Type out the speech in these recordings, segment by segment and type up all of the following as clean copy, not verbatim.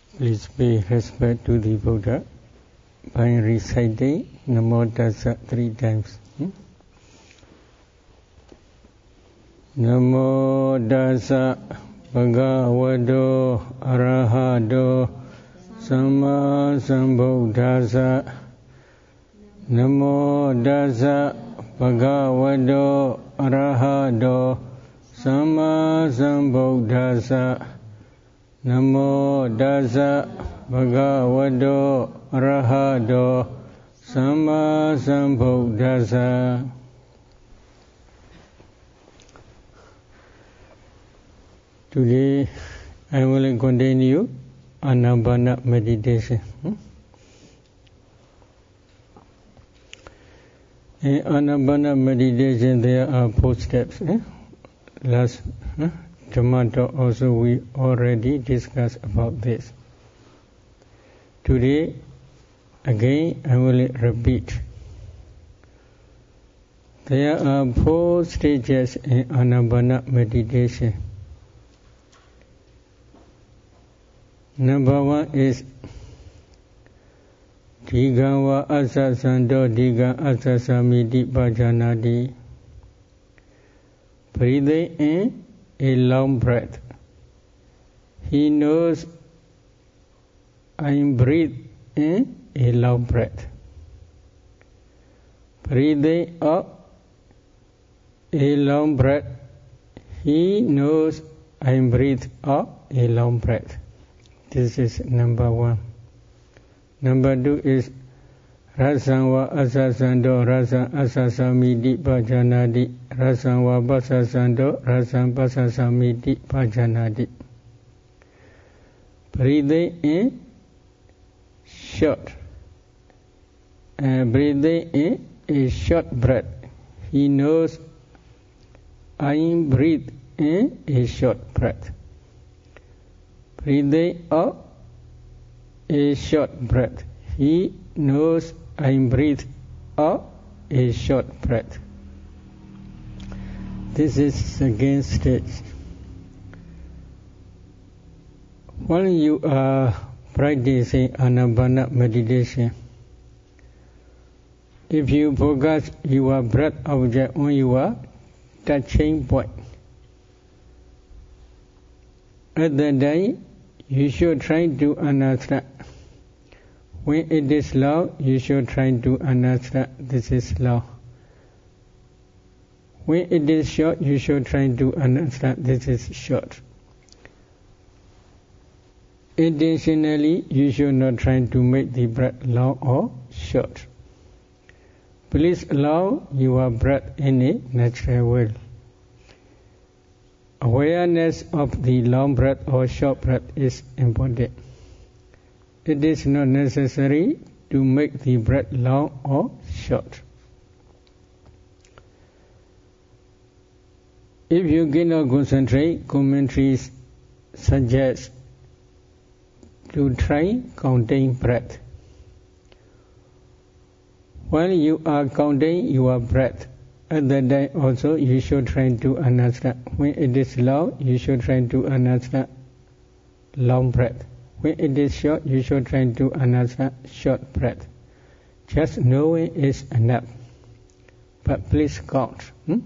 Please pay respect to the Buddha by reciting Namo Tassa 3 times. Namo Tassa Bhagavato Arahato Samma Sambuddhassa. Namo Tassa Bhagavato Arahato Samma Sambuddhassa. Namo Tassa Bhagavato Arahato Samma Sambuddhassa. Today I will continue Anapana meditation. In Anapana meditation there are 4 steps. Last Dhamma also we already discussed about this. Today again I will repeat. There are 4 stages in Anapana meditation. Number 1 is Digava Asasando Diga Asasamiti Bhajanadi. Breathing in a long breath. He knows I breathe in a long breath. Breathing up a long breath. He knows I breathe up a long breath. This is number 1. Number 2 is Rasanwa Asasando Rasan Asasamiti Bhajanadi. Rasanwa Basasando Rasan Basasamiti Bhajanadi. Breathing in short. Breathing in a short breath. He knows I breathe in a short breath. Breathing up a short breath. He knows I breathe up a short breath. This is second stage. While you are practicing Anapana meditation, if you focus your breath object on your touching point, at that time you should try to understand. When it is low, you should try to understand this is low. When it is short, you should try to understand this is short. Intentionally, you should not try to make the breath long or short. Please allow your breath in a natural way. Awareness of the long breath or short breath is important. It is not necessary to make the breath long or short. If you cannot concentrate, commentaries suggest to try counting breath. While you are counting your breath, at that time also you should try to understand. When it is long, you should try to understand long breath. When it is short, you should try to understand short breath. Just knowing is enough. But please count.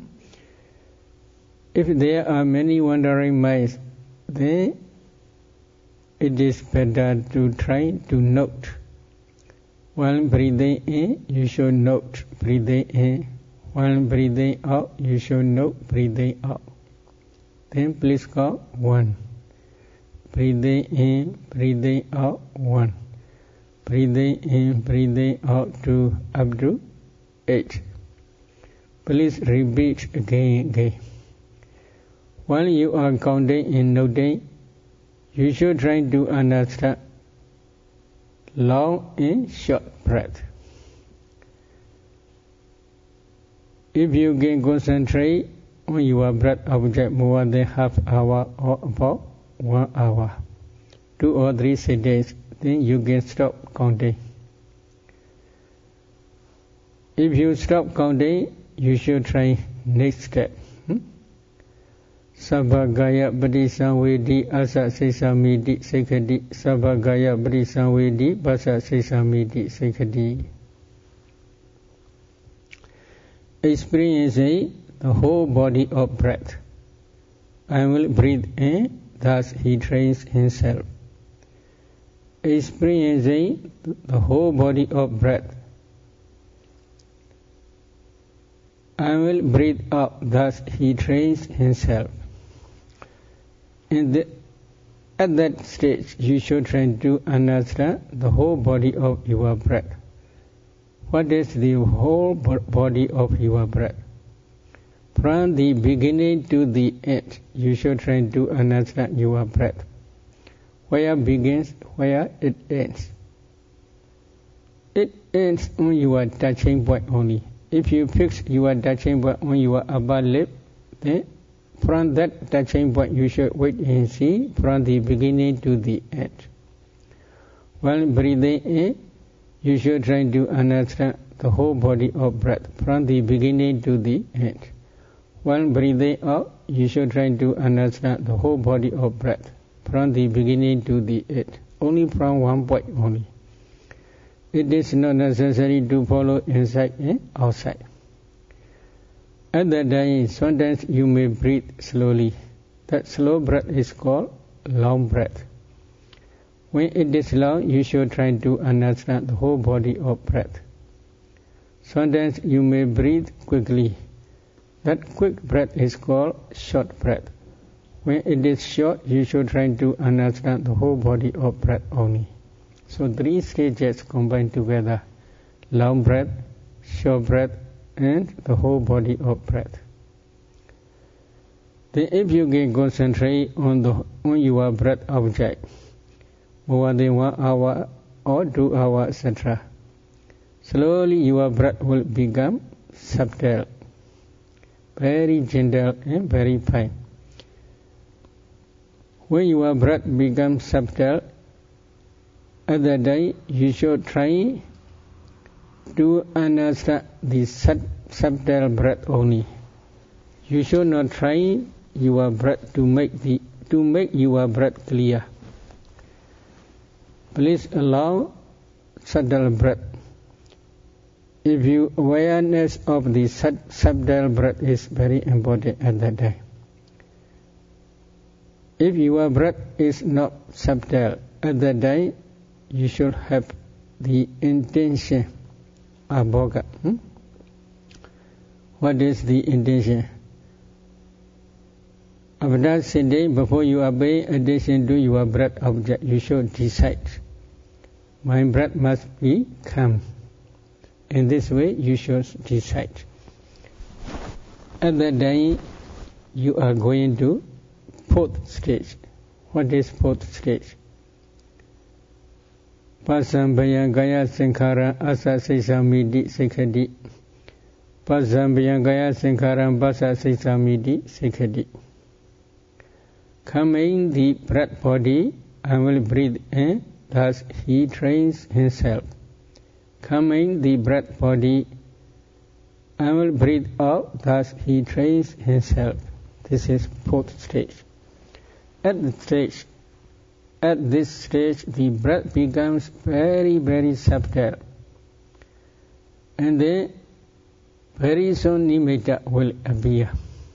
If there are many wandering minds, then it is better to try to note. While breathing in, you should note breathing in. While breathing out, you should note breathing out. Then please count 1. Breathing in, breathing out 1. Breathing in, breathing out up to 8. Please repeat again. While you are counting and noting, you should try to understand long and short breath. If you can concentrate on your breath object more than half hour or about 1 hour, 2 or 3 seconds, then you can stop counting. If you stop counting, you should try next step. Sabagaya Padisamvedi Asa Sesamidi Sekadi Sabagaya Padisamvedi Basa Sesamidi Sekadi. Experiencing the whole body of breath. I will breathe in, thus he trains himself. Experiencing the whole body of breath. I will breathe out, thus he trains himself. At that stage, you should try to understand the whole body of your breath. What is the whole body of your breath? From the beginning to the end, you should try to understand your breath. Where it begins, where it ends. It ends on your touching point only. If you fix your touching point on your upper lip, then from that touching point you should wait and see from the beginning to the end. While breathing in, you should try to understand the whole body of breath from the beginning to the end. While breathing out, you should try to understand the whole body of breath from the beginning to the end. Only from one point only. It is not necessary to follow inside and outside. At that time, sometimes you may breathe slowly. That slow breath is called long breath. When it is long, you should try to understand the whole body of breath. Sometimes you may breathe quickly. That quick breath is called short breath. When it is short, you should try to understand the whole body of breath only. So 3 stages combined together: long breath, short breath, and the whole body of breath. Then if you can concentrate on your breath object more than 1 hour or 2 hours, etc., slowly your breath will become subtle, very gentle and very fine. When your breath becomes subtle, at that time you should try to understand the subtle breath only. You should not try your breath to make your breath clear. Please allow subtle breath. If your awareness of the subtle breath is very important at that time. If your breath is not subtle at that time, you should have the intention. Abhoga. What is the intention? After sitting, before you are paying attention to your breath object, you should decide, my breath must be calm. In this way, you should decide. At that time, you are going to 4th stage. What is 4th stage? Pasambhaya Gaya Sankhara Asa Sesamidi Sekhadi. Pasambhaya Gaya Sankhara Basa Sesamidi Sekhadi. Coming the breath body, I will breathe in, thus he trains himself. Coming the breath body, I will breathe out, thus he trains himself. This is 4th stage. At this stage, the breath becomes very, very subtle. And then, very soon, nimitta will appear.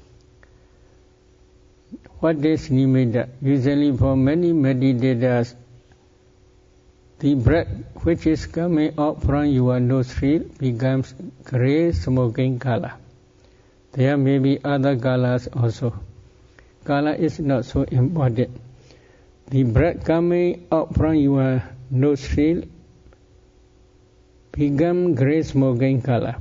What is nimitta? Usually for many meditators, the breath which is coming out from your nostril becomes grey smoking color. There may be other colors also. Color is not so important. The breath coming out from your nostril become grey smoking color.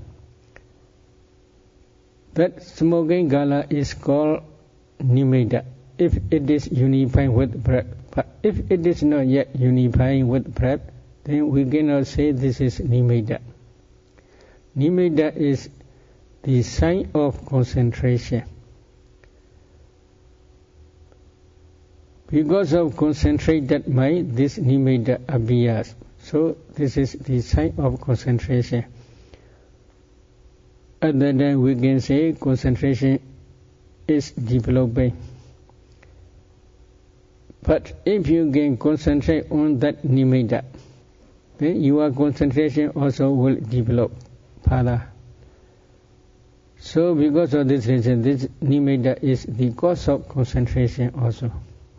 That smoking color is called nimitta, if it is unifying with breath. But if it is not yet unifying with breath, then we cannot say this is nimitta. Nimitta is the sign of concentration. Because of concentrated mind, this nimitta appears. So this is the sign of concentration. At that time we can say concentration is developing. But if you can concentrate on that nimitta, then your concentration also will develop further. So because of this reason, this nimitta is the cause of concentration also.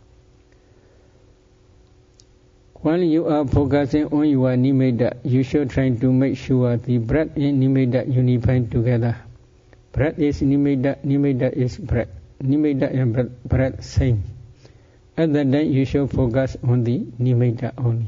While you are focusing on your nimitta, you should try to make sure the breath and nimitta unify together. Breath is nimitta, nimitta is breath. Nimitta and breath same. At that time you should focus on the nimitta only.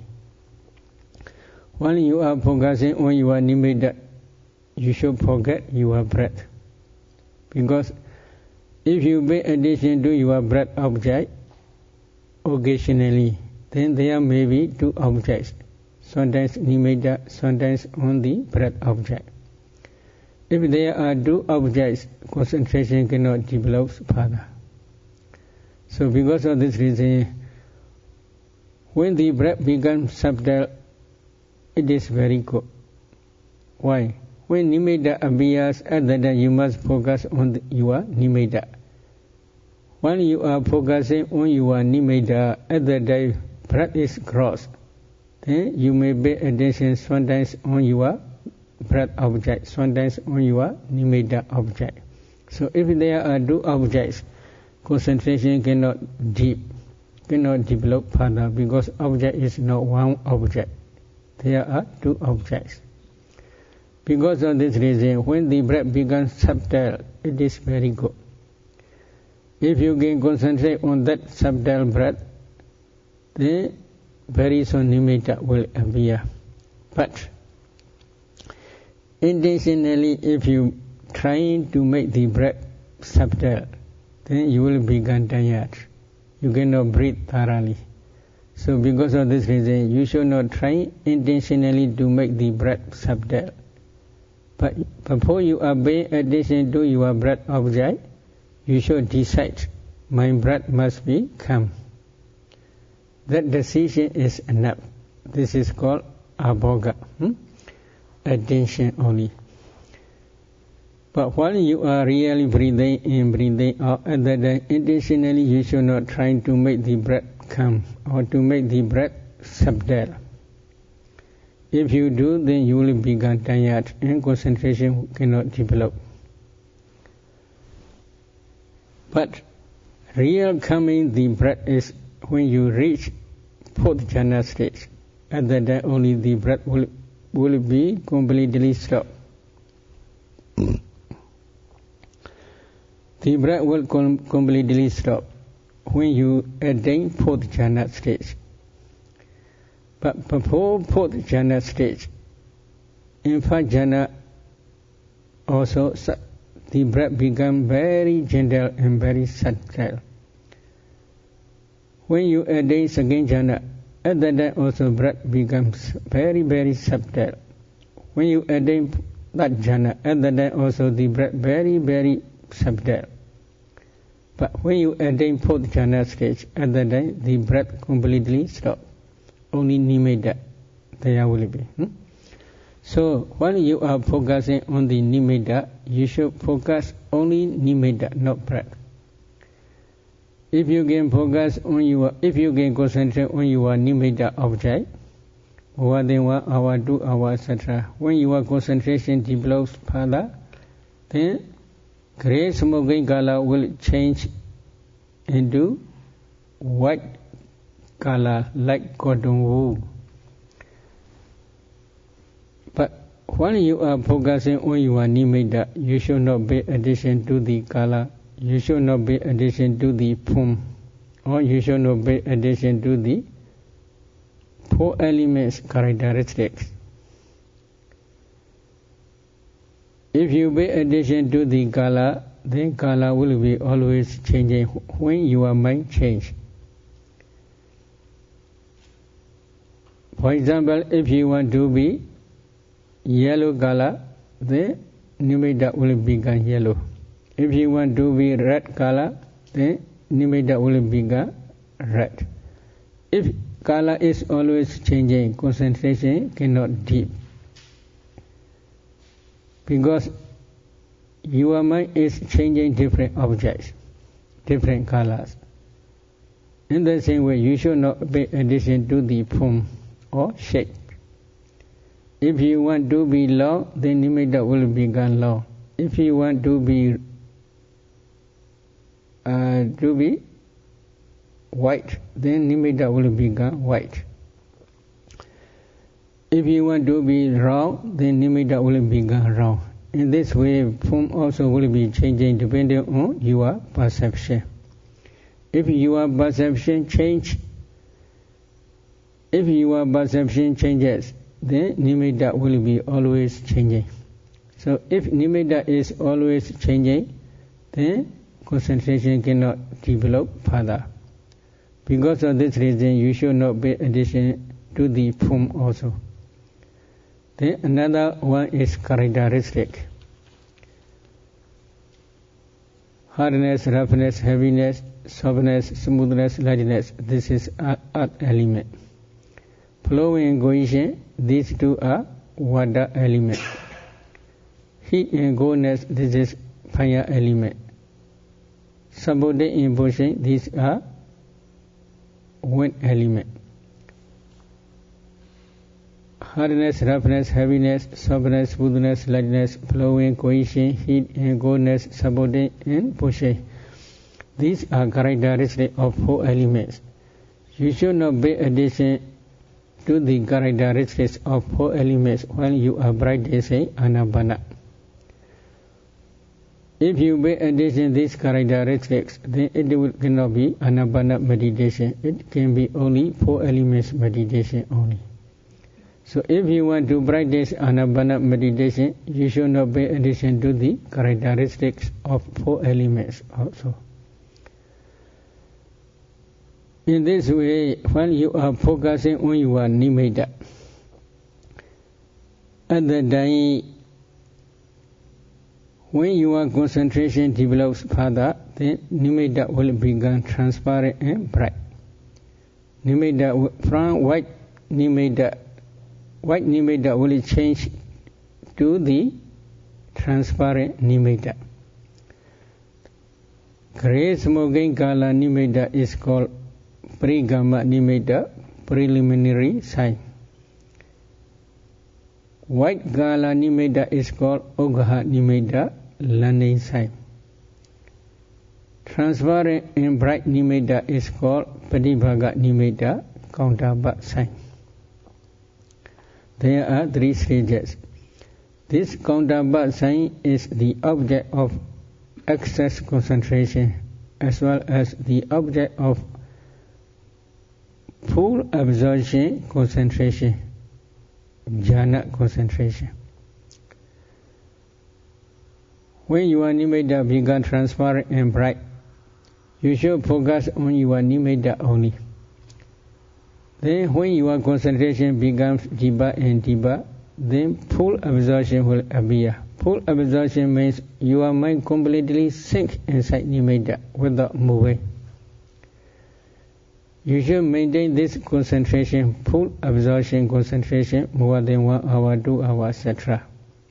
While you are focusing on your nimitta, you should forget your breath. Because if you pay attention to your breath object occasionally, then there may be two objects, sometimes nimitta, sometimes on the breath object. If there are two objects, concentration cannot develop further. So because of this reason, when the breath becomes subtle, it is very good. Why? When nimitta appears, at that time you must focus on your nimitta. When you are focusing on your nimitta, at that time breath is crossed, then you may pay attention sometimes on your breath object, sometimes on your nimitta object. So if there are two objects, concentration cannot develop further, because object is not one object. There are two objects. Because of this reason, when the breath becomes subtle, it is very good. If you can concentrate on that subtle breath, then very soon nimitta will appear. But intentionally, if you try to make the breath subtle, then you will become tired. You cannot breathe thoroughly. So because of this reason, you should not try intentionally to make the breath subtle. But before you are paying attention to your breath object, you should decide, my breath must be calm. That decision is enough. This is called abhoga, attention only. But while you are really breathing in, breathing out, at that time, intentionally you should not try to make the breath calm or to make the breath subtle. If you do, then you will become tired and concentration cannot develop. But real calming the breath is when you reach fourth jhana stage. At that time only the breath will be completely stopped. The breath will completely stop when you attain fourth jhana stage. But before fourth jhana stage, in first jhana also the breath becomes very gentle and very subtle. When you attain second jhana, at that time also breath becomes very, very subtle. When you attain third jhana, at that time also the breath very, very subtle. But when you attain fourth jhana stage, at that time the breath completely stops. Only nimitta there will be. So while you are focusing on the nimitta, you should focus only nimitta, not breath. If you can concentrate on your nimitta object, more than 1 hour, 2 hours, etc., when your concentration develops further, then gray smoking color will change into white color like cotton wool. But while you are focusing on your nimitta, you should not pay attention to the color, you should not pay attention to the form, or you should not pay attention to the 4 elements characteristics. If you pay attention to the color, then color will be always changing when your mind changes. For example, if you want to be yellow color, then nimitta will become yellow. If you want to be red color, then nimitta will become red. If color is always changing, concentration cannot deep. Because your mind is changing different objects, different colors. In the same way, you should not pay attention to the form or shape. If you want to be long, then nimitta will become long. If you want to be white, then nimitta will become white. If you want to be round, then nimitta will become round. In this way, form also will be changing depending on your perception. If your perception changes, then nimitta will be always changing. So if nimitta is always changing, then concentration cannot develop further. Because of this reason, you should not pay attention to the form also. Then another one is characteristic. Hardness, roughness, heaviness, softness, smoothness, lightness. This is earth element. Flowing and cohesion, these two are water element. Heat and coldness, this is fire element. Supporting and pushing, these are wind element. Hardness, roughness, heaviness, softness, smoothness, lightness, flowing, cohesion, heat and coldness, supporting and pushing. These are characteristics of four elements. You should not pay attention to the characteristics of four elements while you are practicing Anapana. If you pay attention to these characteristics, then it cannot be Anapana meditation. It can be only four elements meditation only. So if you want to practice Anapana meditation, you should not pay attention to the characteristics of four elements also. In this way, when you are focusing on your nimitta, at the time when your concentration develops further, then nimitta will become transparent and bright. Nimitta from white nimitta will change to the transparent nimitta. Gray smoking color nimitta is called Parigama nimitta, preliminary sign. White color nimitta is called Ogha nimitta, landing sign. Transparent and bright nimitta is called Patibhaga nimitta, counterpart sign. There are three stages. This counterpart sign is the object of excess concentration as well as the object of full absorption concentration, jhana concentration. When your nimitta becomes transparent and bright, you should focus on your nimitta only. Then when your concentration becomes deeper and deeper, then full absorption will appear. Full absorption means your mind completely sinks inside nimitta without moving. You should maintain this concentration, full absorption concentration, more than 1 hour, 2 hours, etc.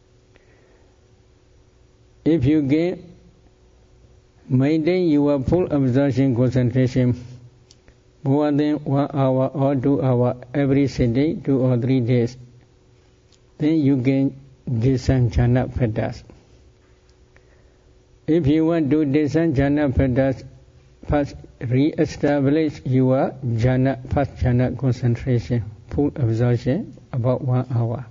If you can maintain your full absorption concentration more than 1 hour or 2 hours every sitting, 2 or 3 days, then you can descend jhana fetters. If you want to descend jhana fetters, first re-establish your first jhana concentration, full absorption, about 1 hour.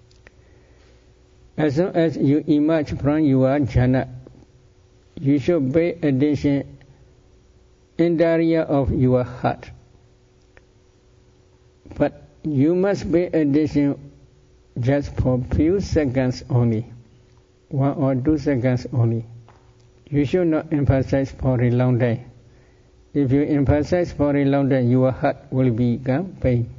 As soon as you emerge from your jhana, you should pay attention in the area of your heart. But you must pay attention just for few seconds only, 1 or 2 seconds only. You should not emphasize for a long time. If you emphasize for a long time, your heart will become pain.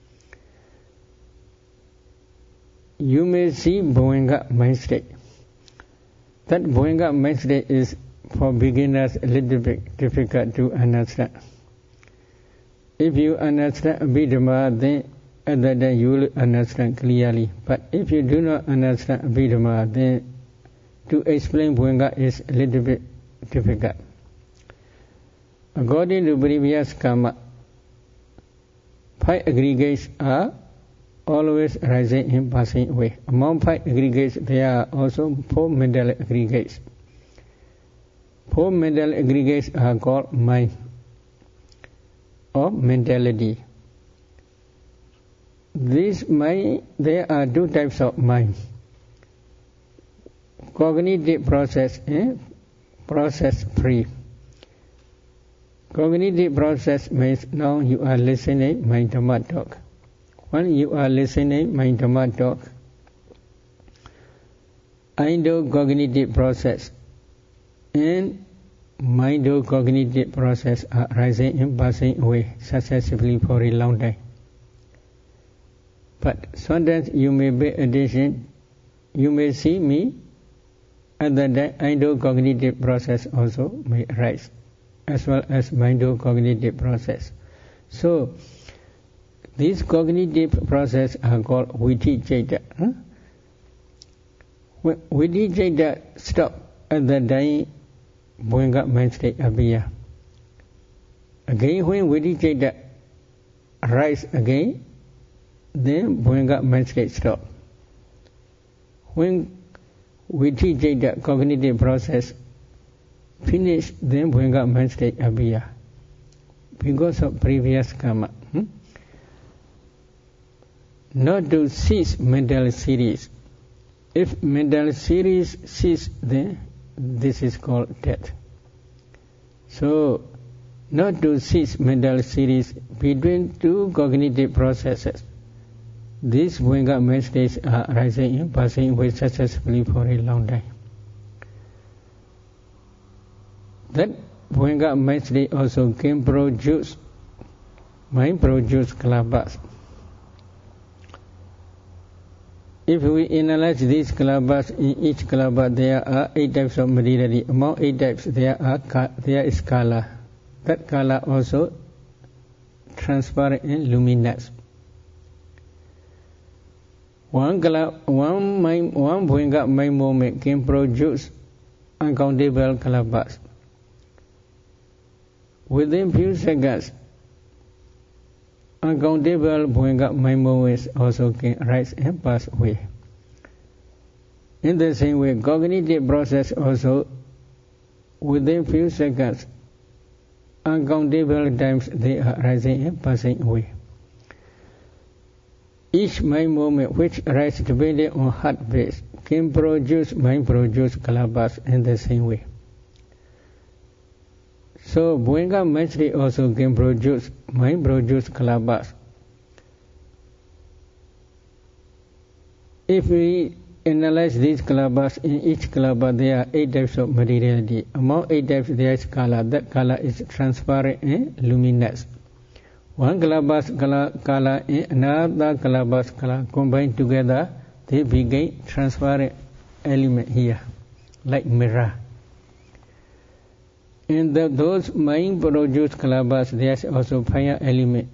You may see Bhavanga mind state. That Bhavanga mind state is for beginners a little bit difficult to understand. If you understand Abhidhamma, then at that time you will understand clearly. But if you do not understand Abhidhamma, then to explain Bhavanga is a little bit difficult. According to previous karma, 5 aggregates are always rising in passing away. Among 5 aggregates, there are also 4 mental aggregates. 4 mental aggregates are called mind or mentality. This mind, there are 2 types of mind. Cognitive process and process free. Cognitive process means now you are listening my Dhamma talk. When you are listening my Dhamma talk, endocognitive process and mindocognitive process are rising and passing away successively for a long time. But sometimes you may pay attention, you may see me, and the endocognitive process also may rise, as well as mindocognitive process. So, these cognitive processes are called Viticetta. When Viticetta stop at the time, Bhuanga mind state appear. Again, when Viticetta rise again, then Bhuanga mind state stop. When Viticetta cognitive process finish, then Bhuanga mind state appear. Because of previous karma. Not to cease mental series. If mental series cease, then this is called death. So, not to cease mental series between 2 cognitive processes. These Bhuanga mind states are rising and passing away successfully for a long time. That Bhuanga mind state also can produce, mind produce kalabas. If we analyze these kalabas, in each kalaba there are 8 types of materiality. Among 8 types there is kala. That kala also transparent and luminous. One Bhuanga mind moment can produce uncountable kalabas. Within few seconds, uncountable Bhuanga mind moments also can rise and pass away. In the same way, cognitive process also, within few seconds, uncountable times they are rising and passing away. Each mind moment which arises depending on heartbeat can produce mind produce kalabas in the same way. So Bhuanga mind state also can produce mind produce kalabas. If we analyze these kalabas, in each kalaba there are 8 types of materiality. Among 8 types there is kala. That kala is transparent and luminous. One kalabas kala and another kalabas kala combined together, they become transparent element here, like mirror. In those mind produced kalabas, there is also fire element,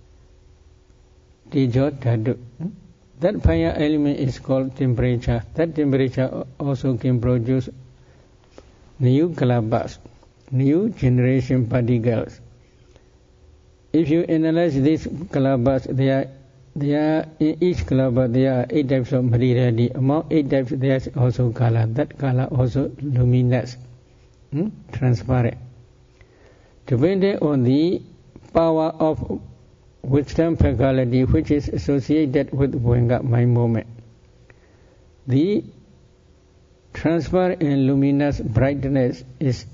Tejo Dhatu. That fire element is called temperature. That temperature also can produce new kalabas, new generation particles. If you analyze these kalabas, there are in each kalaba there are 8 types of materiality. Among 8 types there is also kala. That kala also luminous, transparent. Depending on the power of wisdom faculty which is associated with Bhuanga mind moment, the transparent and luminous brightness is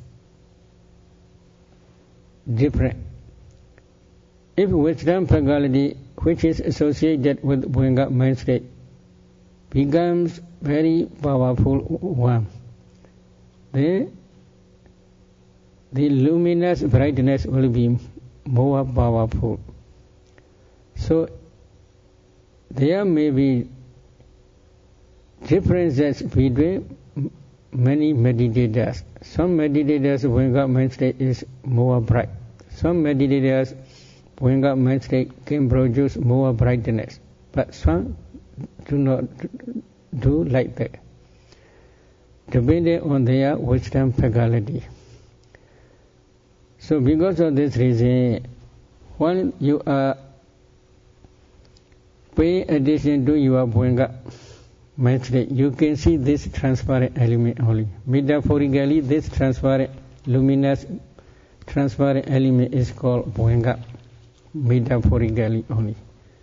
different. If wisdom faculty which is associated with Bhuanga mind state becomes very powerful one, then the luminous brightness will be more powerful. So there may be differences between many meditators. Some meditators Bhuanga mind state is more bright. Some meditators Bhuanga mind state can produce more brightness, but some do not do like that, depending on their wisdom faculty. So because of this reason, when you are paying attention to your Bhuanga mind state, you can see this transparent element only. Metaphorically, this transparent, luminous, transparent element is called Bhuanga, metaphorically only.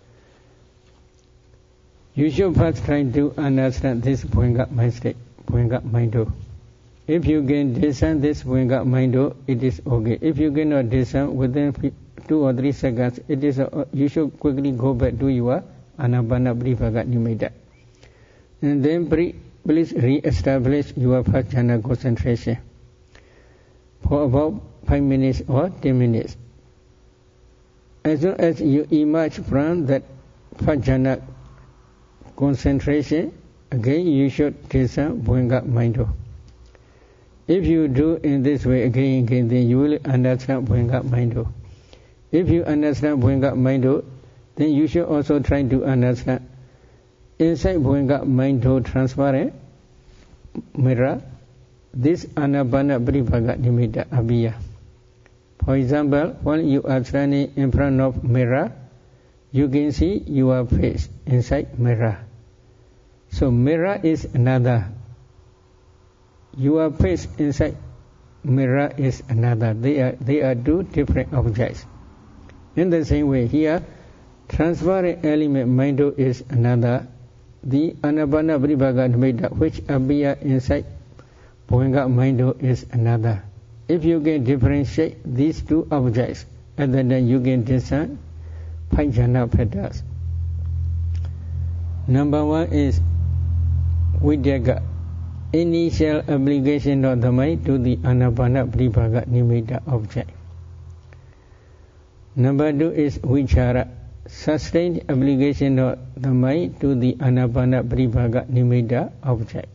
You should first try to understand this Bhuanga mind state, Bhuanga mind. If you can discern this Bhuanga mind, it is okay. If you cannot discern within 2 or 3 seconds, it is you should quickly go back to your Anapanabhrivaga Nimitta. And then please re-establish your first jhana concentration for about 5 minutes or 10 minutes. As soon as you emerge from that first jhana concentration, again you should discern Bhuanga mind. If you do in this way again, then you will understand Bhuanga mind. If you understand Bhuanga mind, then you should also try to understand inside Bhuanga mind transparent mirror, this Anapanabhrivaga Nimitta Abhiya. For example, when you are standing in front of mirror, you can see your face inside mirror. So mirror is another. Your face inside mirror is another. They are 2 different objects. In the same way here, transparent element mind is another. The Anapanabhrivaga Nimitta which appear inside Bhuanga mind is another. If you can differentiate these 2 objects, and then you can discern 5 jhana patterns. Number 1 is Vidyaka, initial application of the mind to the Anapanabhrivaga Nimitta object. Number 2 is Vichara, sustained application of the mind to the Anapanabhrivaga Nimitta object.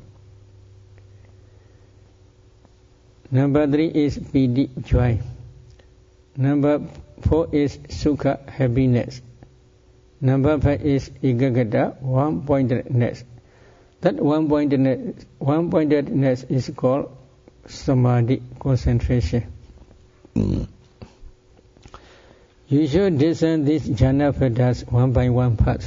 Number 3 is Piti, joy. Number 4 is Sukha, happiness. Number 5 is Ekagata, one-pointedness. That one-pointedness is called Samadhi, concentration. You should discern these jhana patterns one by one first.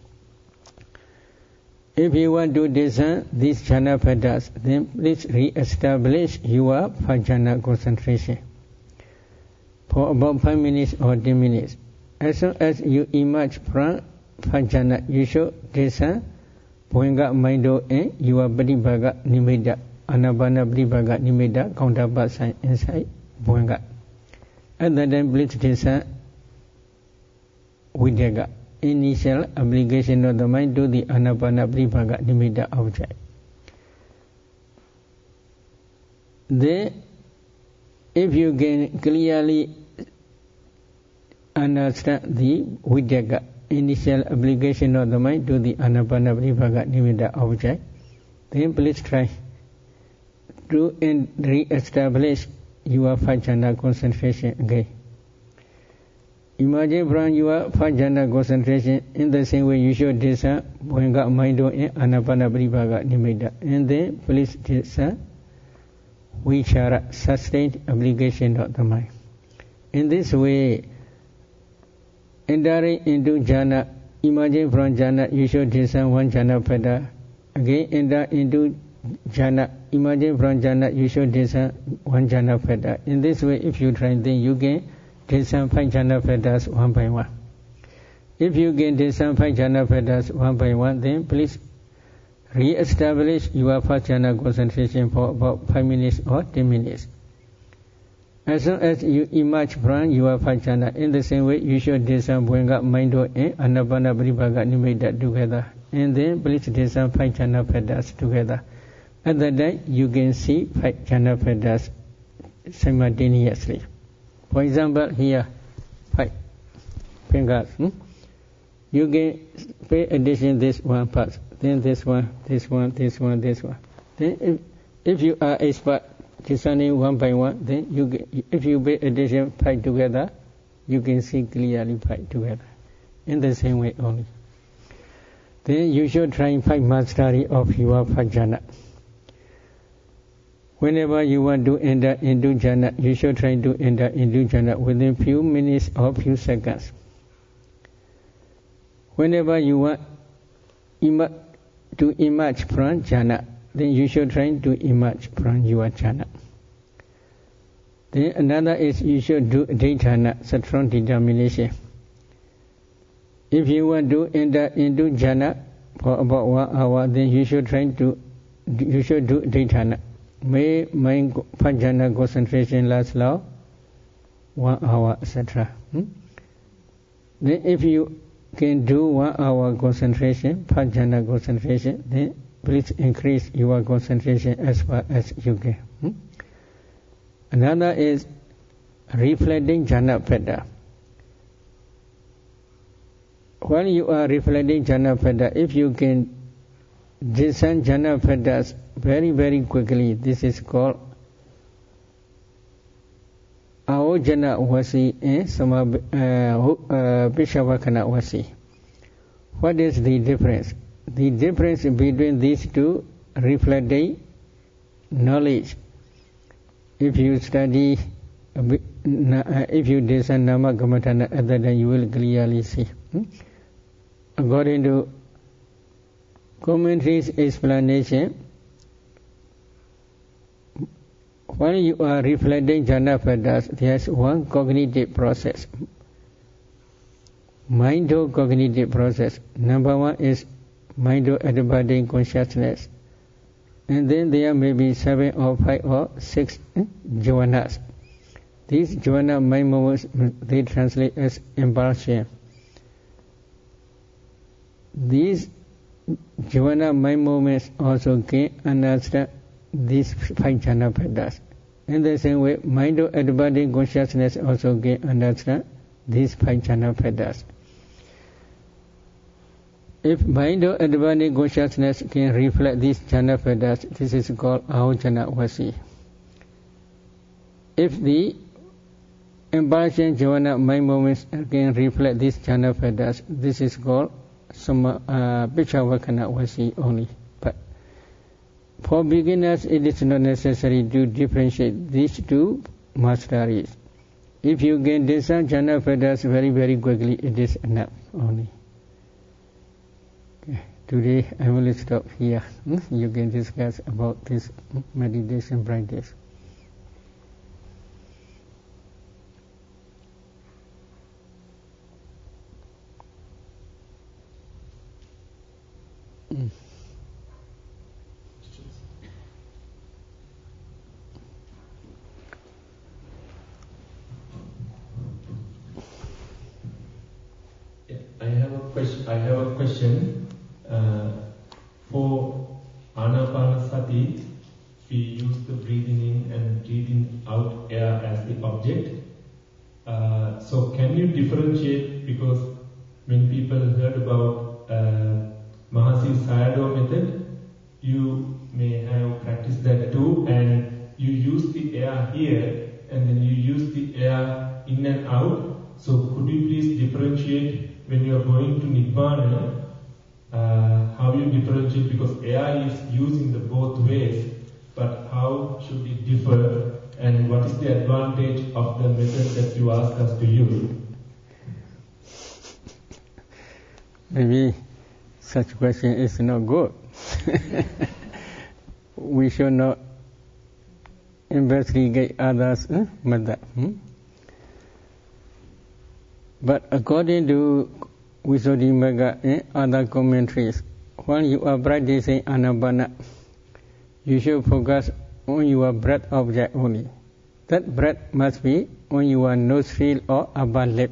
If you want to discern these jhana patterns, then please re-establish your first jhana concentration for about 5 minutes or 10 minutes. As soon as you emerge from first jhana, you should discern Bhuanga mind and your Bhrivaga Nimitta, Anapanabhrivaga Nimitta counterpart sign inside Bhuanga. And then please discern Vidyaka, initial application of the mind to the Anapanabhrivaga Nimitta object. Then, if you can clearly understand the Vidyaka, initial application of the mind to the Anapanabhrivaga Nimitta object, then please try to re-establish your first jhana concentration again. Imagine from your first jhana concentration, in the same way you should discern Bhuanga mind and Anapanabhrivaga Nimitta, and then please discern Vichara, sustained application of the mind. In this way, entering into jhana, imagine from jhana you should discern 1 jhana pattern. Again enter into jhana, imagine from jhana you should discern 1 jhana pattern. In this way, if you try, then you can discern 5 jhana patterns one by one. If you can discern 5 jhana patterns one by one, then please re-establish your first jhana concentration for about 5 minutes or 10 minutes. As soon as you emerge from your first jhana, in the same way you should discern Bhuanga mind and Anapanabhrivaga Nimitta together, and then please discern 5 jhana patterns together. At that time you can see 5 jhana patterns simultaneously. For example, here 5 fingers. You can pay attention this one first, then this one, this one, this one, this one. Then if you are expert discerning one by one, then if you pay attention 5 together, you can see clearly 5 together. In the same way only. Then you should try 5 mastery of your first jhana. Whenever you want to enter into jhana, you should try to enter into jhana within few minutes or few seconds. Whenever you want to emerge from jhana, then you should try to emerge from your jhana. Then another is you should do dhyana, strong determination. If you want to enter into jhana for about 1 hour, then you should do dhyana. May mind jhana concentration last long 1 hour, etc. Then if you can do 1 hour concentration, jhana concentration, then please increase your concentration as far as you can. Another is reflecting jhana pada. While you are reflecting jhana pada, if you can descend jhana padas very, very quickly, this is called Ahojana Vasi and Pishavakana Vasi. What is the difference? The difference between these two reflecting knowledge. If you study, if you descend Nama Gamatana, then you will clearly see. According to commentary's explanation, when you are reflecting jhana padas, there is one cognitive process, mind-cognitive process. Number one is mind-abiding consciousness, and then there may be 7 or 5 or 6 jhanas. These jhana mind movements, they translate as impulsion. These jhana mind movements also can understand these 5 jhana padas. In the same way, mind-abiding consciousness also can understand these 5 jhana padas. If mind-abiding consciousness can reflect these jhana padas, this is called Ahojana Vasi. If the impulsion jhana mind movements can reflect these jhana padas, this is called Pishavakana Vasi only. But for beginners, it is not necessary to differentiate these two masteries. If you can discern jhana padas very, very quickly, it is enough only. Okay. Today I will stop here. You can discuss about this meditation practice. I have a question. For Anapanasati, we use the breathing in and breathing out air as the object. So can you differentiate, because when people heard about Mahasi Sayadaw method, you may have practiced that too, and you use the air here and then you use the air in and out. So could you please differentiate when you are going to Nibbana, how you differentiate, because air is used in the both ways, but how should it differ, and what is the advantage of the method that you ask us to use? Maybe such question is not good. We should not investigate others' method. But according to Visuddhimagga and other commentaries, when you are practicing Anapana, you should focus on your breath object only. That breath must be on your nostril or upper lip.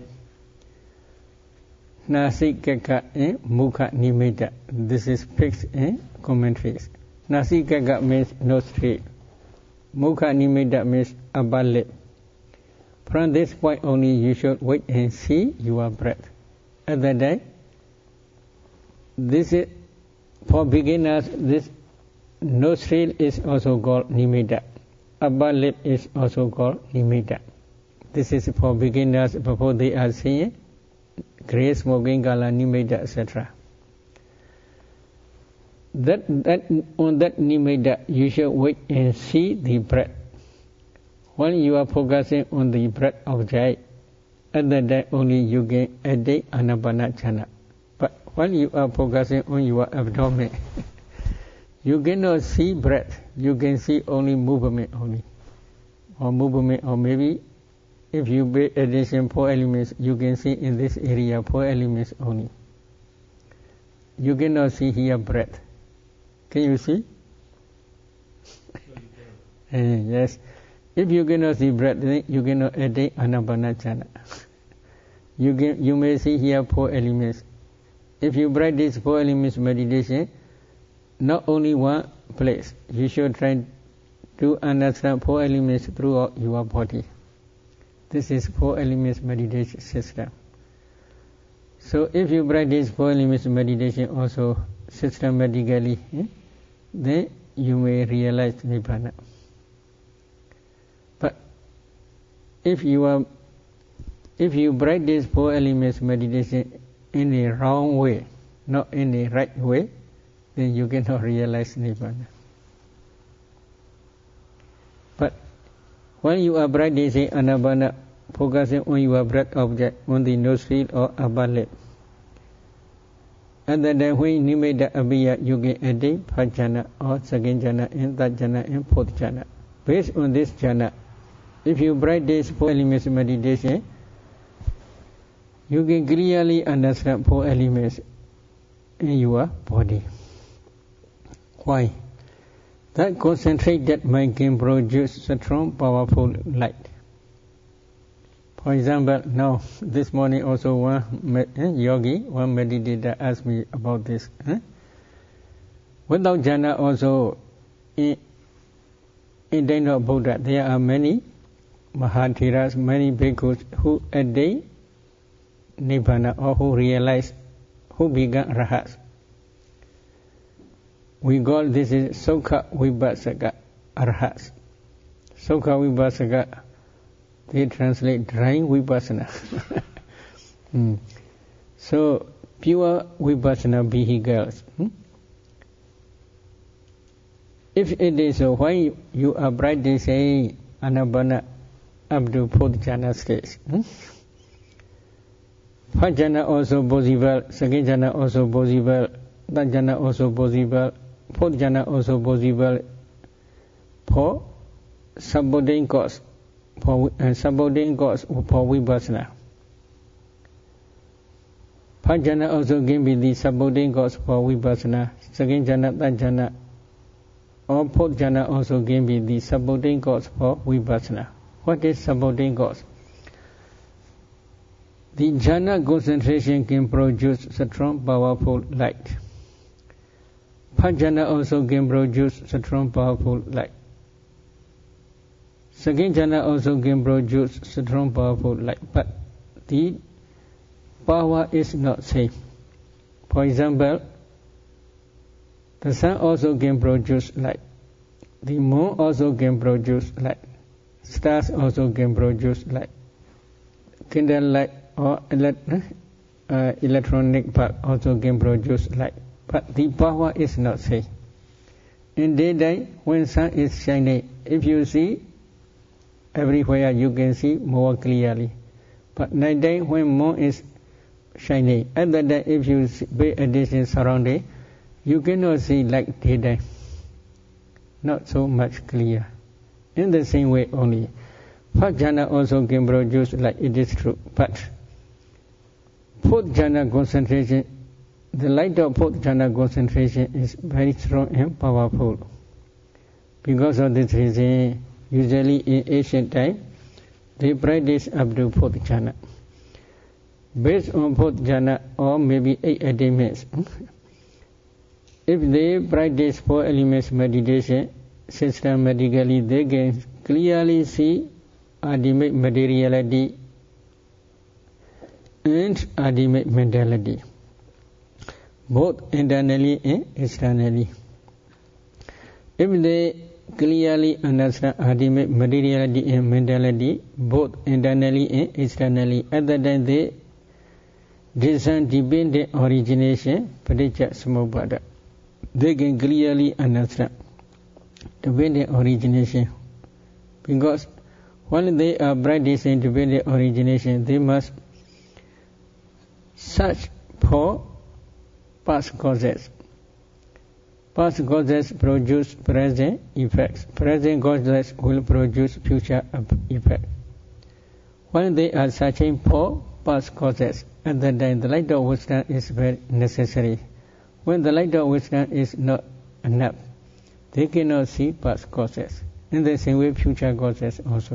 Nasikaka and Mukha Nimitta. This is fixed in commentaries. Nasikaka means nostril. Mukha Nimitta means upper lip. From this point only, you should wait and see your breath. At that time, this is for beginners. This nostril is also called nimitta. Upper lip is also called nimitta. This is for beginners before they are seeing grey smoking, kala nimitta, etc. that on that nimitta you should wait and see the breath. While you are focusing on the breath object, at that time only you can attain anapanasthana. But while you are focusing on your abdomen, you cannot see breath. You can see only movement only, or maybe if you pay attention 4 elements, you can see in this area 4 elements only. You cannot see here breath. Can you see? Yes. If you cannot see breath, then you cannot attain anapanasthana. You may see here 4 elements. If you practice 4 elements meditation, not only one place, you should try to understand 4 elements throughout your body. This is 4 elements meditation system. So if you practice 4 elements meditation also systematically, then you may realize Nibbana. But if you practice 4 elements meditation in the wrong way, not in the right way, then you cannot realize Nibbana. But when you are practicing Anapana, focusing on your breath object, on the nostril or upper lip, at that time when nimitta appear, you can attain first jhana or second jhana and third jhana and fourth jhana. Based on this jhana, if you practice 4 elements meditation, you can clearly understand 4 elements in your body. Why? That concentrated mind can produce strong, powerful light. For example, now this morning also one yogi, one meditator asked me about this. Without jhana also, in time of Buddha, there are many Mahathiras, many bhikkhus who attain Nibbana or who realize, who become Rahats. We call this is Sukha Vipasaka Arhats. Sukha Vipasaka, they translate drying Vipassana. So, pure Vipassana vehicles. If it is why you are practicing Anapana up to 4th jhana stage. First jhana also possible, second jhana also possible, third jhana also possible, 4th jhana also possible for supporting cause for Vipassana. First jhana also can be the supporting cause for Vipassana. Second jhana, third jhana, or 4th jhana also can be the supporting cause for Vipassana. What is supporting cause? The jhana concentration can produce strong, powerful light. First jhana also can produce strong, powerful light. Second jhana also can produce strong, powerful light. But the power is not same. For example, the sun also can produce light. The moon also can produce light. Stars also can produce light. Candle light or electronic bulb also can produce light. But the power is not same. In daytime, when sun is shining, if you see everywhere, you can see more clearly. But nighttime, when moon is shining, at that time, if you pay attention surrounding, you cannot see like daytime. Not so much clear. In the same way only. First jhana also can produce light, it is true. But 4th jhana concentration, the light of 4th jhana concentration is very strong and powerful. Because of this reason, usually in ancient time, they practice up to 4th jhana. Based on 4th jhana or maybe 8 attainments, if they practice 4 elements meditation systematically, they can clearly see ultimate materiality and ultimate mentality, both internally and externally. If they clearly understand ultimate materiality and mentality, both internally and externally, at that time they discern dependent origination, paticca samuppada. they can clearly understand the Vedic origination. Because when they are practicing the Vedic origination, they must search for past causes. Past causes produce present effects. Present causes will produce future effects. When they are searching for past causes, at that time the light of wisdom is very necessary. When the light of wisdom is not enough, they cannot see past causes. In the same way, future causes also.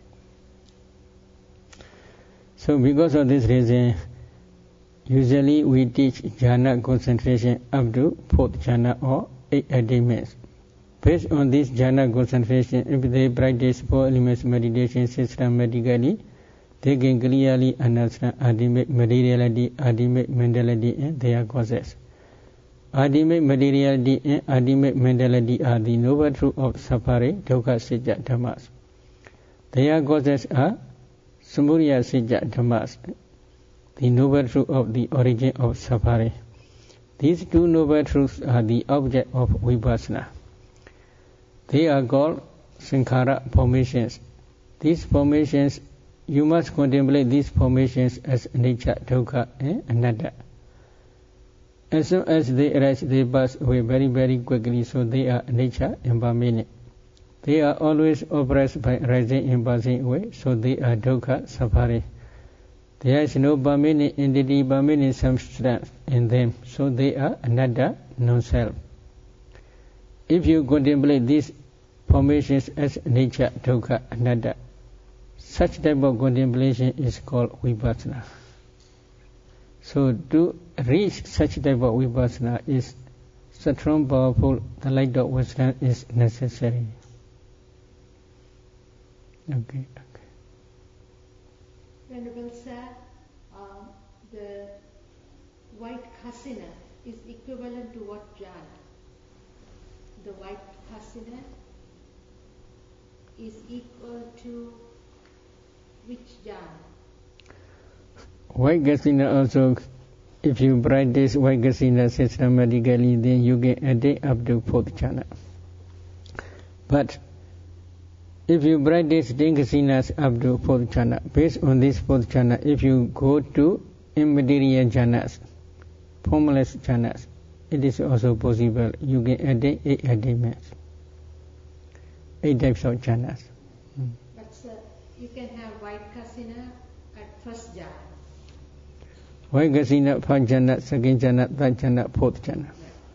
So because of this reason, usually we teach jhana concentration up to 4th jhana or 8 attainments. Based on this jhana concentration, if they practice 4 elements meditation systematically, they can clearly understand ultimate materiality, ultimate mentality and their causes. Ultimate materiality and ultimate mentality are the noble truth of suffering, dukkha, sijja, dhammas. Their causes are samudaya, sijja, dhammas, the noble truth of the origin of suffering. These two noble truths are the object of vipassana. They are called sankhara formations. These formations, you must contemplate these formations as nature, dukkha and anatta. As soon as they arise, they pass away very, very quickly, so they are nature impermanent. They are always oppressed by rising and passing away, so they are dukkha, suffering. There is no permanent entity, permanent substance in them, so they are anatta, non-self. If you contemplate these formations as nature, dukkha, anatta, such type of contemplation is called vipassana. So to reach such type of vipassana is strong, powerful, the light of wisdom is necessary. Okay. Venerable sir, the white kasina is equivalent to what jhana? The white kasina is equal to which jhana? White kasina also, if you practice white kasina systematically, then you can attain up to 4th jhana. But if you practice 10 kasinas up to 4th jhana, based on this 4th jhana, if you go to immaterial jhanas, formless jhanas, it is also possible. You can attain 8 attainments, 8 types of jhanas. But you can have white kasina at 1st jhana. White kasina, 1st jhana, 2nd jhana, 3rd jhana, 4th jhana.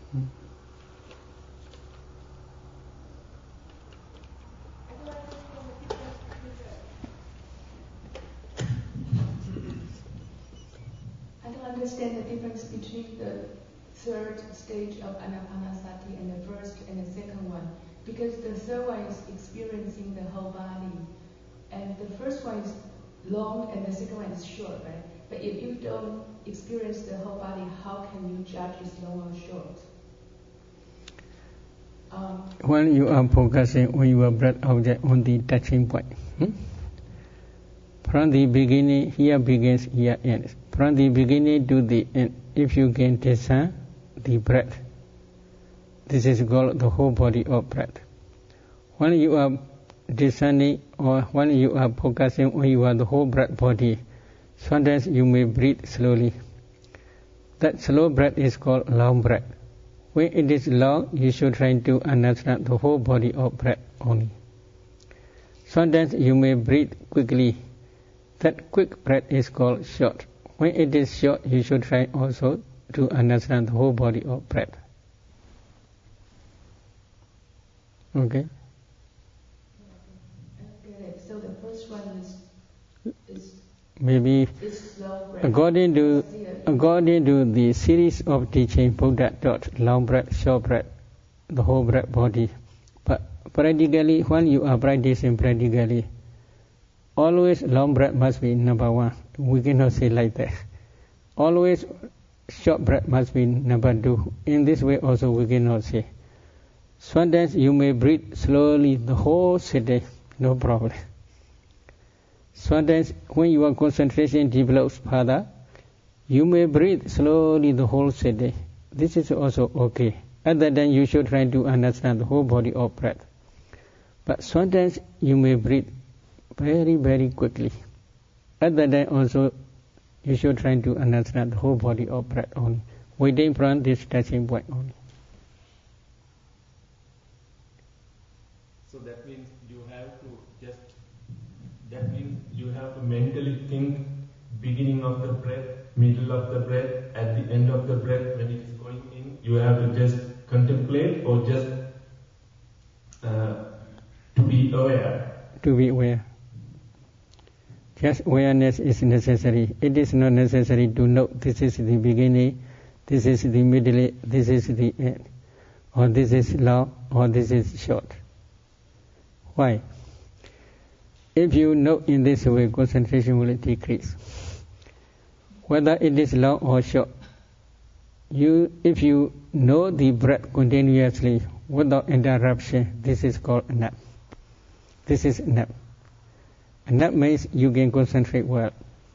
I don't understand the difference between the 3rd stage of anapanasati and the 1st and the 2nd one, because the 3rd one is experiencing the whole body, and the 1st one is long and the 2nd one is short, right? But if you don't experience the whole body, how can you judge it's long or short? When you are focusing on your breath object on the touching point, from the beginning, here begins, here ends. From the beginning to the end, if you can discern the breath, this is called the whole body of breath. When you are discerning or when you are focusing on your the whole breath body, sometimes you may breathe slowly. That slow breath is called long breath. When it is long, you should try to understand the whole body of breath only. Sometimes you may breathe quickly. That quick breath is called short. When it is short, you should try also to understand the whole body of breath. Okay? So the first one is maybe according to the series of teaching, Buddha taught long breath, short breath, the whole breath body. But practically, when you are practicing practically, always long breath must be number 1. We cannot say like that. Always short breath must be number 2. In this way also we cannot say. Sometimes you may breathe slowly the whole sitting, no problem. Sometimes when your concentration develops further, you may breathe slowly the whole sitting. This is also okay. At that time, you should try to understand the whole body of breath. But sometimes you may breathe very, very quickly. At that time also, you should try to understand the whole body of breath only, waiting from this touching point only. So that means you have to mentally think beginning of the breath, middle of the breath, at the end of the breath when it is going in. You have to just contemplate or just to be aware. To be aware. Just awareness is necessary. It is not necessary to know this is the beginning, this is the middle, this is the end, or this is long, or this is short. Why? If you know in this way, concentration will decrease. Whether it is long or short, if you know the breath continuously without interruption, this is called nap. This is nap. And that means you can concentrate well.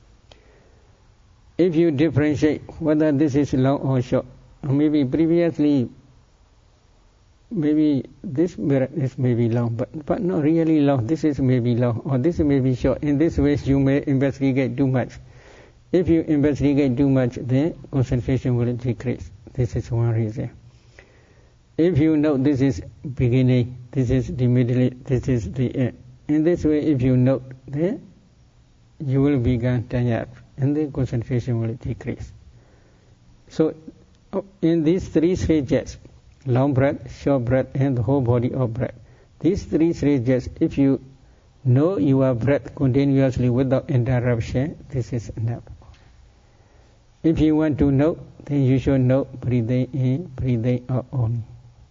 If you differentiate whether this is long or short, or maybe previously, maybe this breath is maybe long, but not really long, this is maybe long, or this may be short. In this way, you may investigate too much. If you investigate too much, then concentration will decrease. This is one reason. If you know this is beginning, this is the middle, this is the end. In this way, if you know, then you will become tired, and the concentration will decrease. So, in these three stages, long breath, short breath, and the whole body of breath, these three stages, if you know your breath continuously without interruption, this is enough. If you want to know, then you should know breathing in, breathing out only.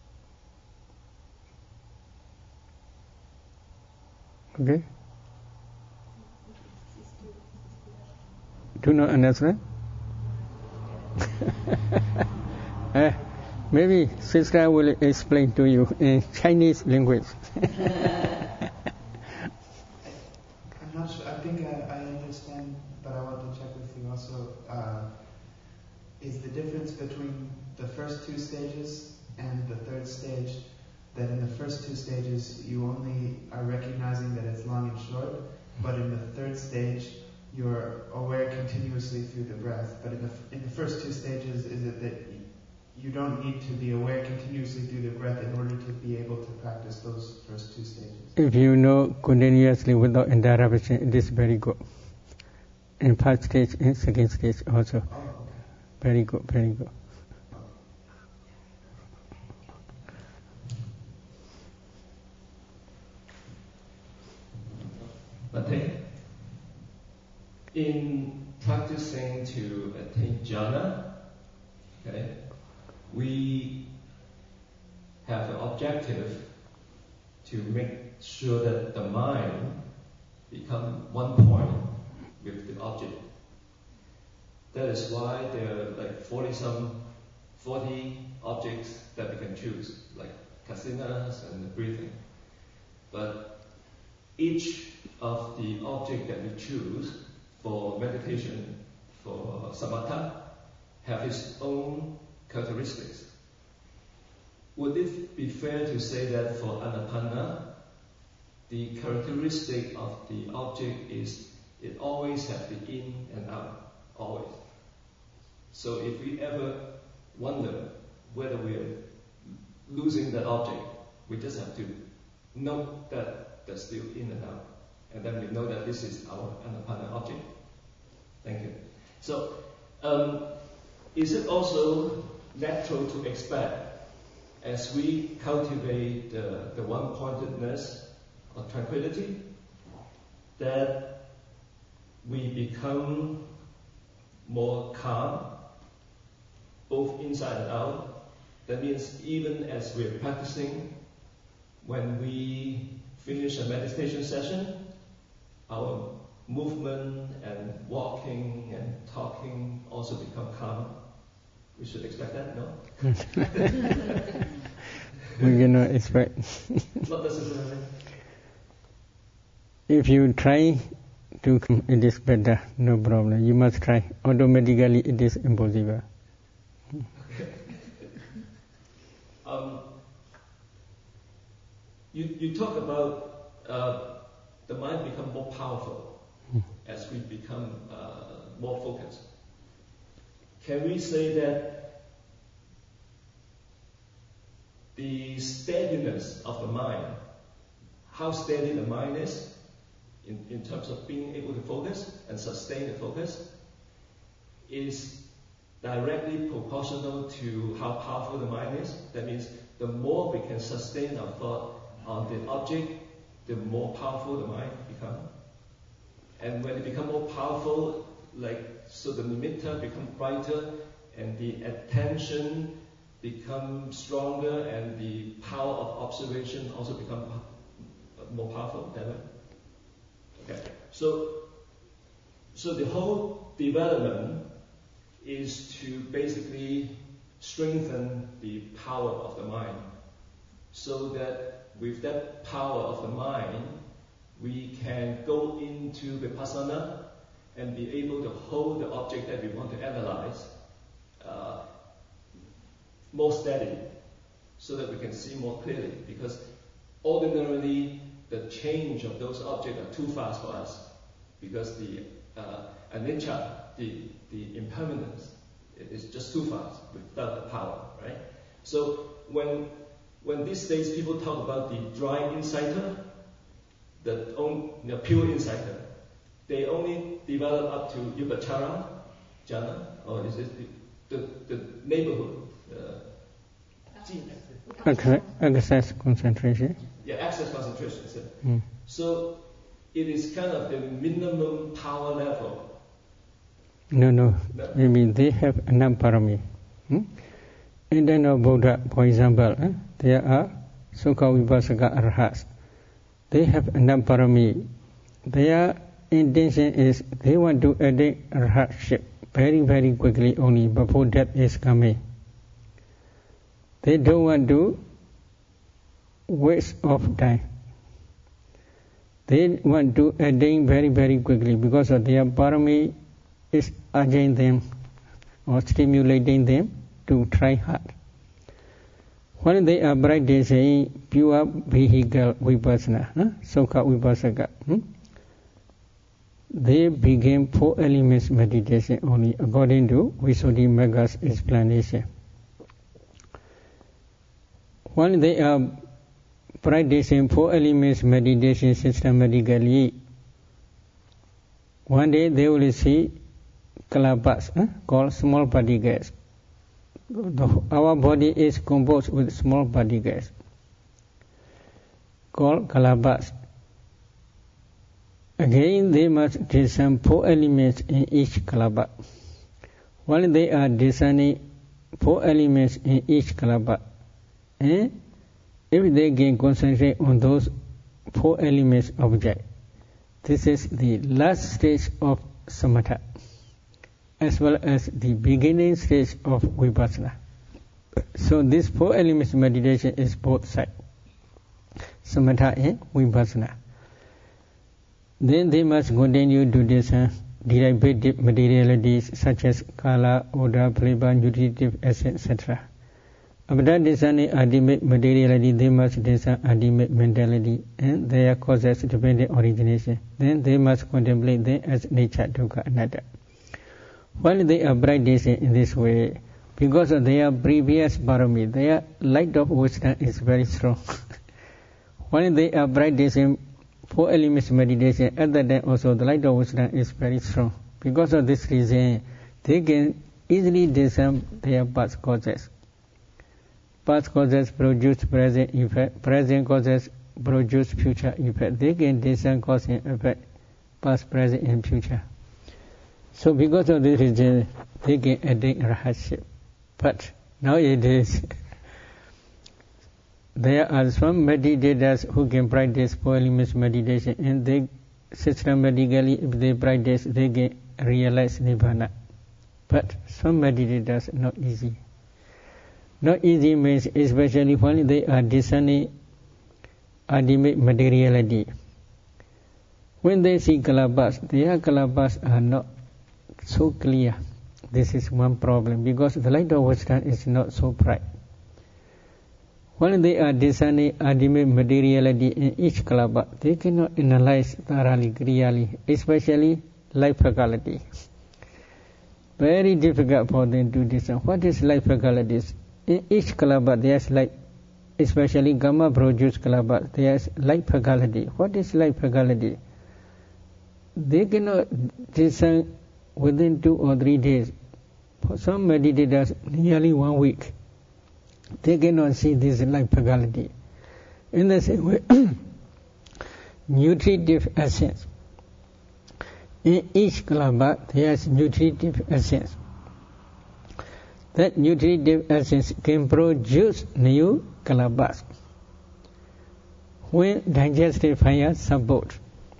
Okay? Do not understand? Maybe sister will explain to you in Chinese language. I'm not sure. I think I understand, but I want to check with you also. Is the difference between the first two stages and the third stage that in the first two stages you only are recognizing that it's long and short, but in the third stage you're aware continuously through the breath? But in the first two stages, is it that you don't need to be aware continuously through the breath in order to be able to practice those first two stages? If you know continuously without interruption, it is very good. In first stage and second stage also. Oh, okay. Very good, very good. But in practicing to attain jhana, okay, we have the objective to make sure that the mind become one point with the object. That is why there are like 40 objects that we can choose, like kasinas and breathing. But each of the object that we choose for meditation, for samatha, have its own characteristics. Would it be fair to say that for anapana, the characteristic of the object is it always has the in and out, always? So if we ever wonder whether we are losing that object, we just have to note that there's still in and out, and then we know that this is our anapana object. Thank you. So, is it also natural to expect, as we cultivate the one-pointedness or tranquility, that we become more calm, both inside and out? That means even as we're practicing, when we finish a meditation session, our movement and walking and talking also become calm. We should expect that, no? We cannot expect. Not necessarily. If you try to come, it is better, no problem. You must try. Automatically it is impossible. You talk about the mind become more powerful as we become more focused. Can we say that the steadiness of the mind, how steady the mind is in terms of being able to focus and sustain the focus, is directly proportional to how powerful the mind is? That means the more we can sustain our thought on the object, the more powerful the mind becomes. And when it becomes more powerful, so the nimitta becomes brighter, and the attention becomes stronger, and the power of observation also becomes more powerful. That way. Okay. So the whole development is to basically strengthen the power of the mind, so that with that power of the mind, we can go into vipassana and be able to hold the object that we want to analyze more steady, so that we can see more clearly. Because ordinarily, the change of those objects are too fast for us, because the anicca, the impermanence, is just too fast without the power, right? So when these days people talk about the dry insighter, the pure insighter, they only develop up to Upachara jhana, or is it the neighborhood? Access concentration. Yeah, access concentration. So it is kind of the minimum power level. No. I mean, they have Anamparami. In the name of Buddha, for example, there are Sukha Vipasaka Arhats. They have Anamparami. Their intention is they want to attain arhatship very, very quickly only before death is coming. They don't want to waste of time. They want to attain very, very quickly because of their parami is urging them or stimulating them to try hard. When they are practicing pure vehicle vipassana, Sukha Vipasaka, they begin 4 elements meditation only according to Visuddhimagga's explanation. When they are practicing 4 elements meditation systematically, one day they will see kalapas, called small particles. Our body is composed with small particles called kalapas. Again, they must discern 4 elements in each kalapa. When they are discerning 4 elements in each kalapa, if they can concentrate on those 4 elements object, this is the last stage of samatha, as well as the beginning stage of vipassana. So this 4 elements meditation is both sides, samatha and vipassana. Then they must continue to discern derivative materialities such as kala, odor, flavor, nutritive essence, etc. After discerning ultimate materiality, they must discern ultimate mentality and their causes dependent origination. Then they must contemplate them as nature, dukkha, anatta. While they are practicing in this way, because of their previous parami, their light of wisdom is very strong. When they are practicing 4 elements meditation, at that time also the light of wisdom is very strong. Because of this reason, they can easily discern their past causes. Past causes produce present effect, present causes produce future effect. They can discern cause and effect, past, present and future. So because of this reason, they can attain arhatship. But nowadays, there are some meditators who can practice 4 elements meditation, and they systematically, if they practice, they can realize Nibbana. But some meditators not easy. Not easy means especially when they are discerning ultimate materiality. When they see kalapas, their kalapas are not so clear. This is one problem, because the light of wisdom is not so bright. When they are discerning ultimate materiality in each kalapa, they cannot analyze thoroughly, clearly, especially life faculty. Very difficult for them to discern. What is life faculties? In each kalapa there is life, especially gamma produced kalapa, there is life faculty. What is life faculty? They cannot discern within 2 or 3 days. For some meditators, nearly 1 week. They cannot see this life faculty. In the same way, nutritive essence. In each kalapa, there is nutritive essence. That nutritive essence can produce new kalapas. When digestive fire support,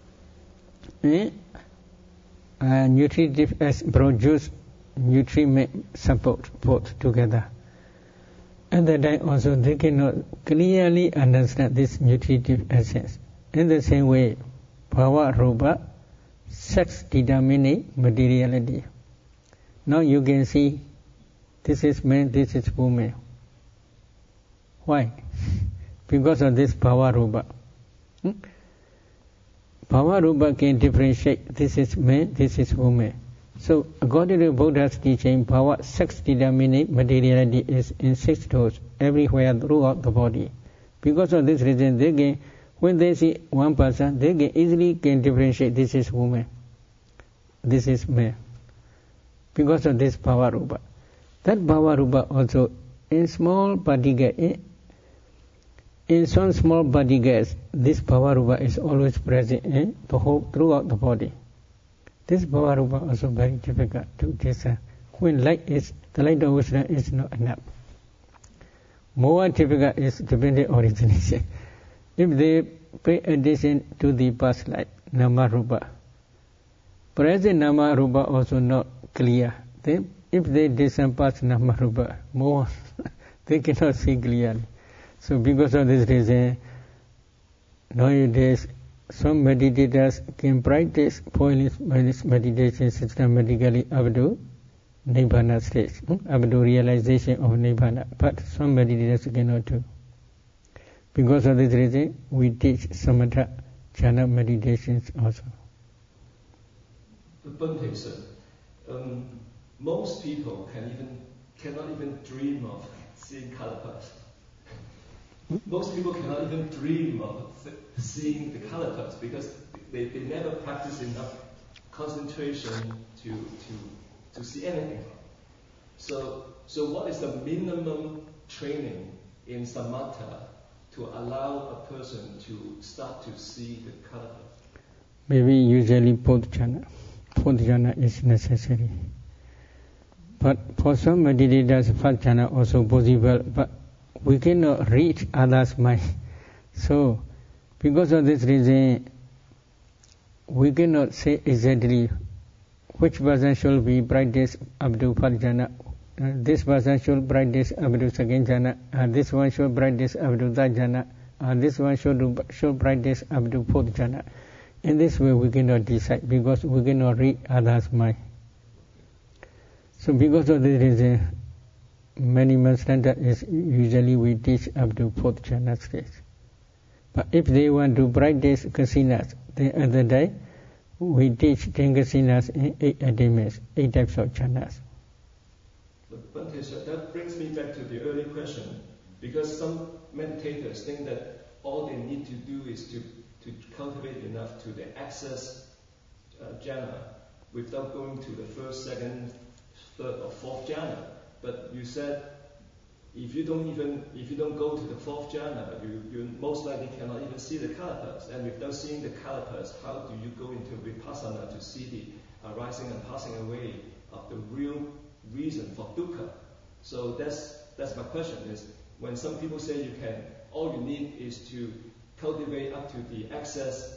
nutritive essence produce nutriment support both together. At that time also they cannot clearly understand this nutritive essence. In the same way, bhava rupa, sex determining materiality. Now you can see this is man, this is woman. Why? Because of this bhava rupa. Bhava rupa can differentiate this is man, this is woman. So according to Buddha's teaching, bhava, sex determining materiality is in 6 doors, everywhere throughout the body. Because of this reason, they can, when they see one person, they can easily differentiate this is woman, this is man. Because of this bhava rupa. That bhava rupa also in small particles, in some small particles, this bhava rupa is always present in the whole throughout the body. This bhava rupa also very difficult to discern. When light is, the light of wisdom is not enough. More difficult is dependent origination. If they pay attention to the past light, nama rupa, present nama rupa also not clear. Then if they discern past nama rupa more, they cannot see clearly. So because of this reason, nowadays some meditators can practice this meditation systematically up to Nibbana stage, up to realization of Nibbana. But some meditators cannot do. Because of this reason, we teach Samatha jhana meditations also. Bhante sir, most people cannot even dream of seeing kalapas. Most people cannot even dream of seeing the kalapas because they never practice enough concentration to see anything. So what is the minimum training in samatha to allow a person to start to see the kalapas? Maybe usually fourth jhana is necessary. But for some meditators, first jhana also possible, but we cannot reach others' mind. So, because of this reason, we cannot say exactly which person should be practiced up to first jhana, this person should practice up to second jhana, this one should practice up to third jhana, this one should practice up to fourth jhana. In this way, we cannot decide because we cannot read others' mind. So, because of this reason, minimum standard is usually we teach up to fourth jhana stage. But if they want to practice kasinas, the other day we teach 10 kasinas in 8 attainments, 8 types of jhanas. Bhante, so that brings me back to the earlier question, because some meditators think that all they need to do is to cultivate enough to the access jhana without going to the first, second, third or fourth jhana. But you said if you don't go to the fourth jhana, you most likely cannot even see the kalapas. And without seeing the kalapas, how do you go into vipassana to see the arising and passing away of the real reason for dukkha? So that's my question. Is when some people say you can, all you need is to cultivate up to the access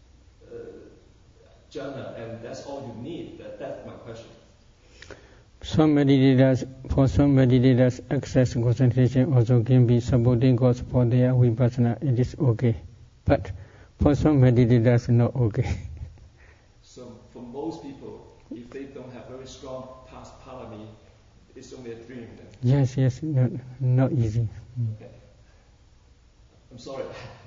jhana, and that's all you need. That's my question. For some meditators, access concentration also can be supporting cause for their vipassana. It is okay, but for some meditators, not okay. So for most people, if they don't have very strong past parami, it's only a dream then. Yes, not easy. Okay. I'm sorry.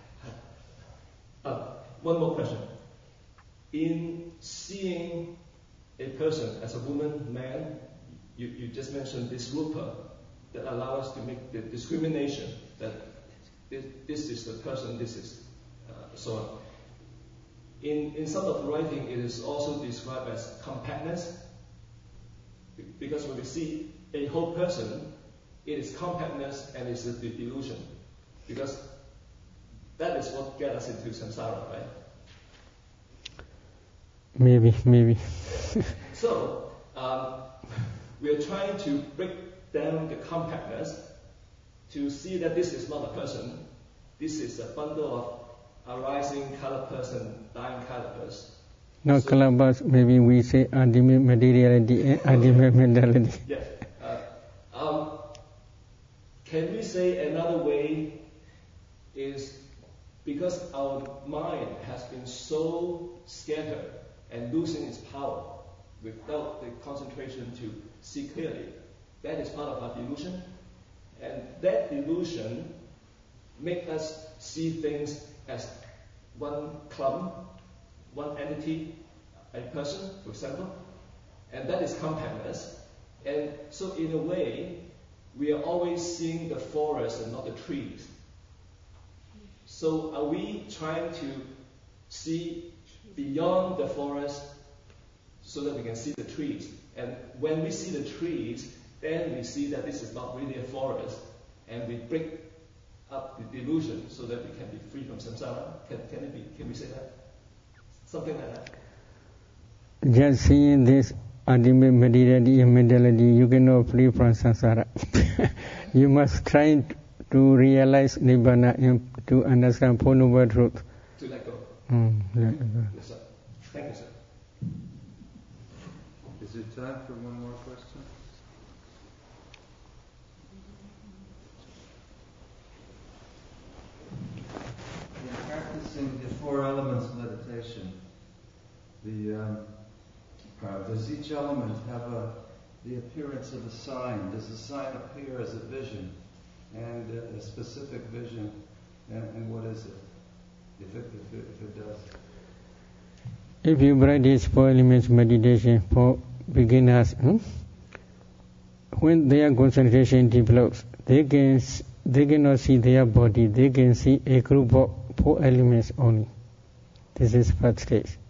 One more question. In seeing a person as a woman, man, you just mentioned this rupa that allows us to make the discrimination that this is the person, this is so on. In some of the writing, it is also described as compactness, because when we see a whole person, it is compactness and it's the delusion, because that is what gets us into samsara, right? Maybe. So, we are trying to break down the compactness to see that this is not a person, this is a bundle of arising colored person, dying colored person. No, so, maybe we say ultimate materiality and ultimate mentality. Yes. Can we say another way is because our mind has been so scattered and losing its power without the concentration to see clearly, that is part of our delusion, and that delusion makes us see things as one clump, one entity, a person, for example, and that is compactness. And so in a way, we are always seeing the forest and not the trees. So are we trying to see beyond the forest so that we can see the trees? And when we see the trees, then we see that this is not really a forest, and we break up the delusion so that we can be free from samsara. Can we say that? Something like that. Just seeing this ultimate materiality and mentality, you cannot free from samsara. You must try to realize nibbana and to understand Four Noble Truth. To let go. Let go. Yes, sir. Thank you, sir. Is there time for one more question? In practicing the four elements meditation, does each element have the appearance of a sign? Does the sign appear as a vision, and a specific vision, and what is it? If it does. If you practice four elements meditation for beginners, when their concentration develops, they cannot see their body. They can see a group of four elements only. This is first stage.